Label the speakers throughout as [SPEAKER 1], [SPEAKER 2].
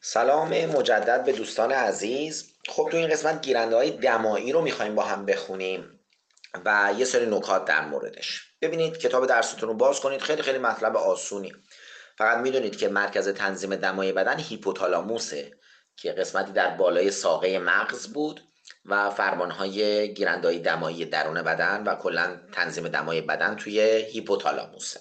[SPEAKER 1] سلام مجدد به دوستان عزیز. خب تو این قسمت گیرنده های دمایی رو میخوایم با هم بخونیم و یه سری نکات در موردش. ببینید کتاب درستون رو باز کنید، خیلی خیلی مطلب آسونی. فقط میدونید که مرکز تنظیم دمای بدن هیپوتالاموسه که قسمتی در بالای ساقه مغز بود و فرمانهای گیرنده های دمایی درون بدن و کلا تنظیم دمای بدن توی هیپوتالاموسه.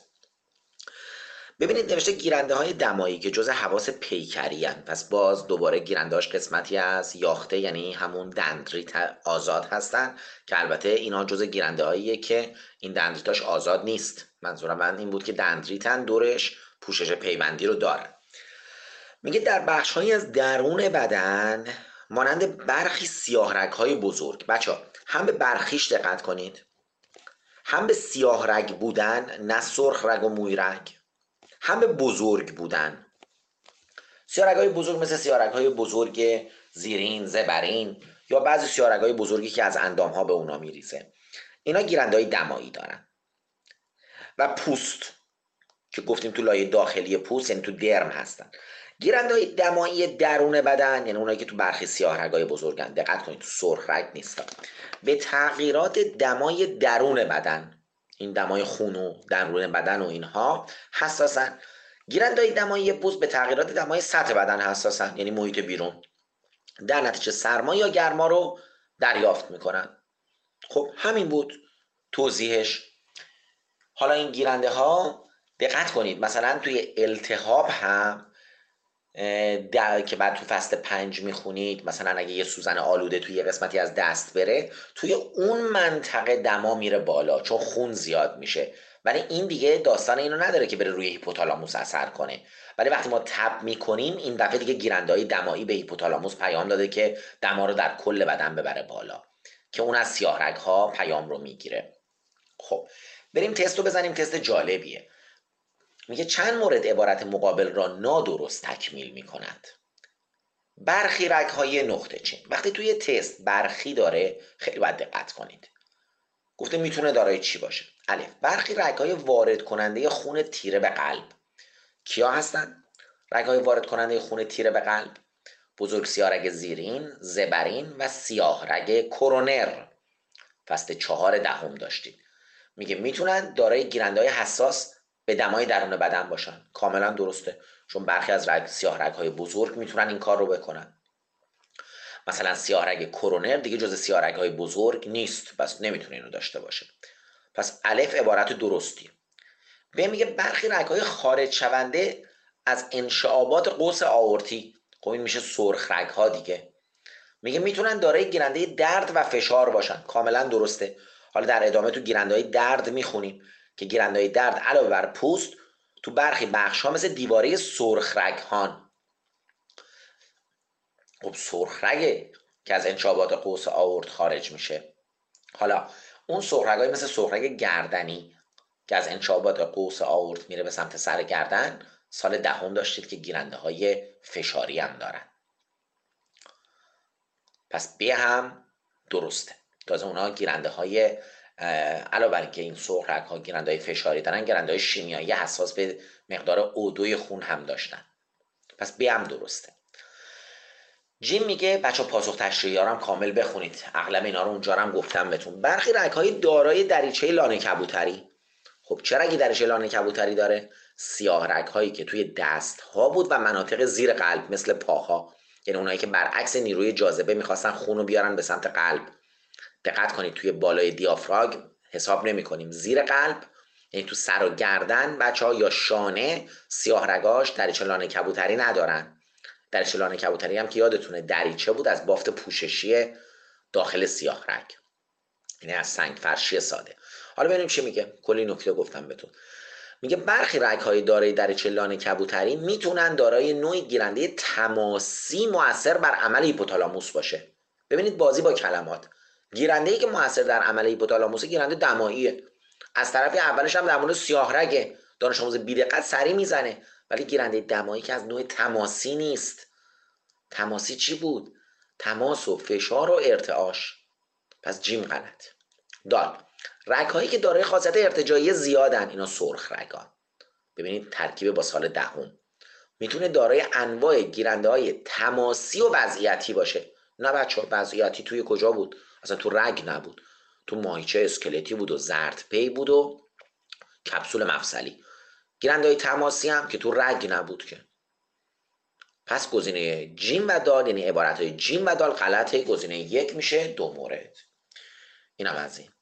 [SPEAKER 1] ببینید نوشته گیرنده های دمایی که جز حواس پیکری هستند. پس باز دوباره گیرندهاش قسمتی از یاخته، یعنی همون دندریت آزاد هستن که البته اینا جز گیرنده هاییه که این دندریتاش آزاد نیست. منظورم من این بود که دندریتن دورش پوشش پیوندی رو دارن. میگه در بخش هایی از درون بدن مانند برخی سیاه رگ های بزرگ. بچه ها هم به برخیش دقت کنید، هم به سیاه رگ بودن، نه سرخ رگ و موی رگ، هم به بزرگ بودن. سیارگ‌های بزرگ مثل سیارگ‌های بزرگ زیرین، زبرین یا بعضی سیارگ‌های بزرگی که از اندام‌ها به اونا میریزه، اینا گیرنده‌های دمایی دارن. و پوست که گفتیم تو لایه داخلی پوست، یعنی تو درم هستن. گیرنده‌های دمایی درون بدن یعنی اونایی که تو برخی سیاه‌رگ‌های بزرگن. دقت کنید تو سرخ رگ نیستن. به تغییرات دمای درون بدن، این دمای خون و درون بدن و اینها حساسن. گیرنده‌های دمایی پوست به تغییرات دمای سطح بدن حساسن، یعنی محیط بیرون. در نتیجه سرما یا گرما رو دریافت میکنن. خب همین بود توضیحش. حالا این گیرنده ها دقت کنید مثلا توی التهاب هم که بعد تو فصل 5 میخونید، مثلا اگه یه سوزن آلوده توی یه قسمتی از دست بره، توی اون منطقه دما میره بالا چون خون زیاد میشه. ولی این دیگه داستان اینو نداره که بره روی هیپوتالاموس اثر کنه. ولی وقتی ما تب میکنیم این دفعه دیگه گیرنده‌های دمایی به هیپوتالاموس پیام داده که دما رو در کل بدن ببره بالا، که اون از سیاه رگ ها پیام رو میگیره. خب بریم تست رو بزنیم. تست جالبیه. میگه چند مورد عبارت مقابل را نادرست تکمیل میکند. برخی رگ‌های نقطه چین. وقتی توی تست برخی داره خیلی باید دقت کنید. گفته میتونه دارای چی باشه؟ الف، برخی رگ‌های وارد کننده خون تیره به قلب. کیا هستن رگ‌های وارد کننده خون تیره به قلب؟ بزرگ سیاه زیرین، زبرین و سیاه رگ کرونر. فصل 4 دهم داشتید. میگه میتونن دارای گیرنده‌های حساس به دمای درون بدن باشن. کاملا درسته، چون برخی از سیاه رگ‌های بزرگ میتونن این کار رو بکنن. مثلا سیاه رگ کرونر دیگه جز سیاه رگ‌های بزرگ نیست، پس نمیتونه اینو داشته باشه. پس الف عبارت درستی. به میگه برخی رگ‌های خارج شونده از انشعابات قوس آورتی. خب این میشه سرخ رگ‌ها دیگه. میگه میتونن دارای گیرنده درد و فشار باشن. کاملا درسته. حالا در ادامه تو گیرنده‌های درد میخونیم که گیرنده‌های درد علاوه بر پوست تو برخی بخش‌ها مثل دیواره سرخ رگ‌هان. خب سرخ رگه که از انشعابات قوس آورت خارج میشه. حالا اون سرخ رگ‌های مثل سرخ رگ گردنی که از انشعابات قوس آورت میره به سمت سر گردن، سال دهم داشتید که گیرنده‌های فشاری هم دارن. پس به هم درسته. تازه اونها گیرنده های علاوه بر اینکه این سرخ رگ ها گیرنده های فشاری دارن، گیرنده های شیمیایی حساس به مقدار O2 خون هم داشتن. پس به هم درسته. جیم میگه بچه پاسخ تشریحی ها رو هم کامل بخونید، اغلب اینا رو اونجا هم گفتم بهتون. برخی رگ های دارای دریچه لانه کبوتری. خب چه رگی دریچه لانه کبوتری داره؟ سیاه رگ هایی که توی دست ها بود و مناطق زیر قلب مثل پاها، یعنی اونایی که برعکس نیروی جاذبه میخواستن خون رو بیارن به سمت قلب. دقت کنید توی بالای دیافراگم حساب نمی کنیم، زیر قلب یعنی تو سر و گردن بچه‌ها یا شانه سیاه رگاش دریچه لانه کبوتری ندارن. دریچه لانه کبوتری هم که یادتونه دریچه بود از بافت پوششی داخل سیاه رگ، یعنی از سنگ فرشی ساده. حالا ببینیم چی میگه. کلی نکته گفتم بهتون. میگه برخی رگ‌های دارای دریچه لانه کبوتری میتونن دارای نوعی گیرنده تماسی مؤثر بر عمل هیپوتالاموس باشه. ببینید بازی با کلمات. گیرنده‌ای که مؤثر در عمل هیپوتالاموس گیرنده دماییه. از طرفی اولش هم در مورد سیاه رگه، دانش آموز بی‌دقت سری میزنه. ولی گیرنده دمایی که از نوع تماسی نیست. تماسی چی بود؟ تماس و فشار و ارتعاش. پس جیم غلط. دال، رگ‌هایی که دارای خاصیت ارتجاعی زیادن، اینا سرخ رگان. ببینید ترکیب با سال دهم. میتونه دارای انواع گیرنده های تماسی و وضعیتی باشه. نه بچه ها، وضعیتی توی کجا بود؟ اصلا تو رگ نبود، تو ماهیچه اسکلتی بود و زردپی بود و کپسول مفصلی. گیرنده های تماسی هم که تو رگ نبود که. پس گزینه جیم و دال، یعنی عبارت های جیم و دال غلطه. گزینه یک میشه 2 مورد. اینم از این.